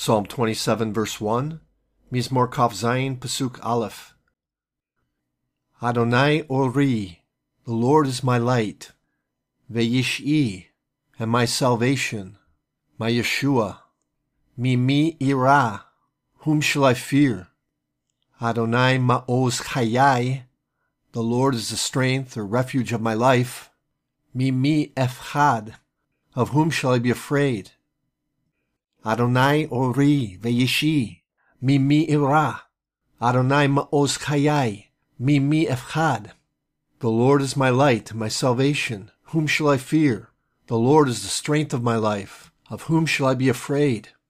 Psalm 27 verse 1, Mizmor Kaf Zayin Pasuk Aleph. Adonai Ori, the Lord is my light, Ve'yish'i, and my salvation, my Yeshua. Mi ira, whom shall I fear? Adonai Ma'oz Chayai, the Lord is the strength or refuge of my life. Mi efchad, of whom shall I be afraid? Adonai Ori Ve'yish'i, mi ira. Adonai Ma'oz Chayai, mi efchad. The Lord is my light and my salvation. Whom shall I fear? The Lord is the strength of my life. Of whom shall I be afraid?